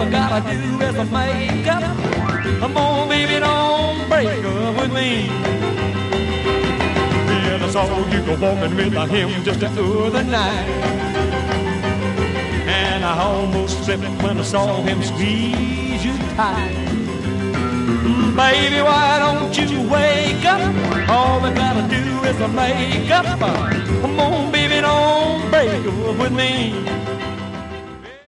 I gotta do is to make up. Come on, baby, don't break up with me. Yeah, I saw you go walking with him just the other night, and I almost slipped when I saw him squeeze you tight. Baby, why don't you wake up? All we gotta do is to make up. Come on, baby, don't break up with me.